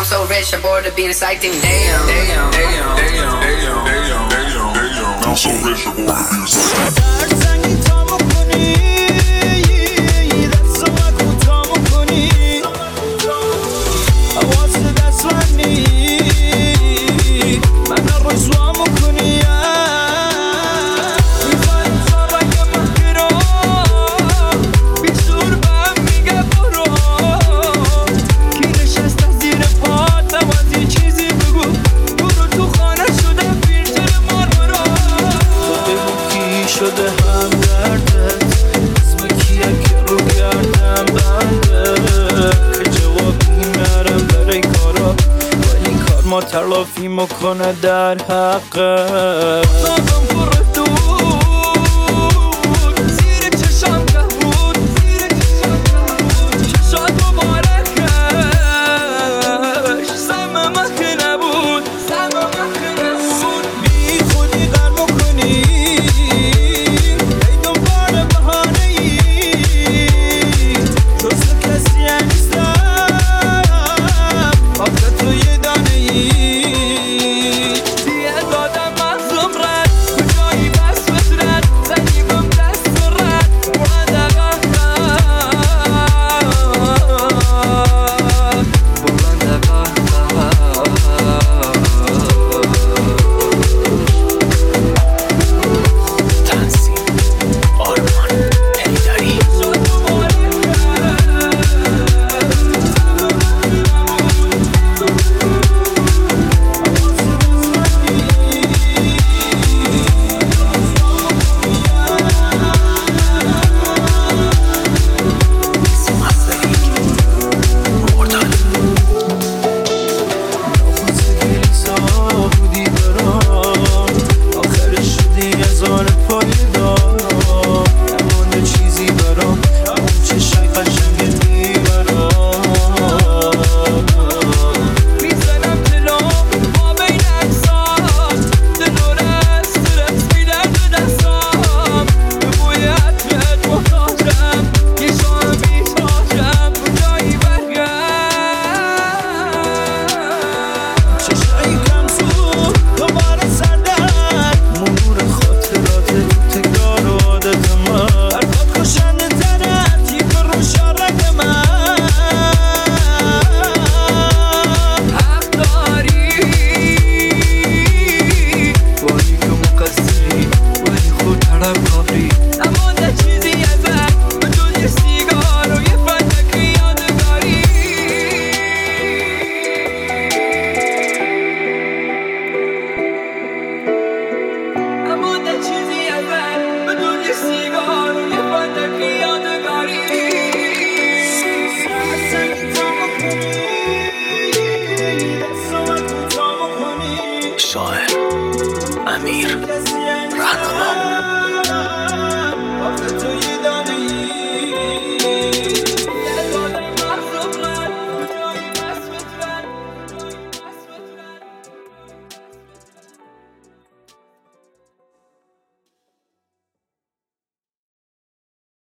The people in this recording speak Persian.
so rich, I'm bored of being a side thing. Damn, damn, damn, damn, damn, damn, damn, damn. I'm so rich, I'm bored of being a side thing. شده هم دردت اسم کیه که رو گردم بنده که جوابی میارم برای کارا ولی کار ما تلافی مکنه در حقه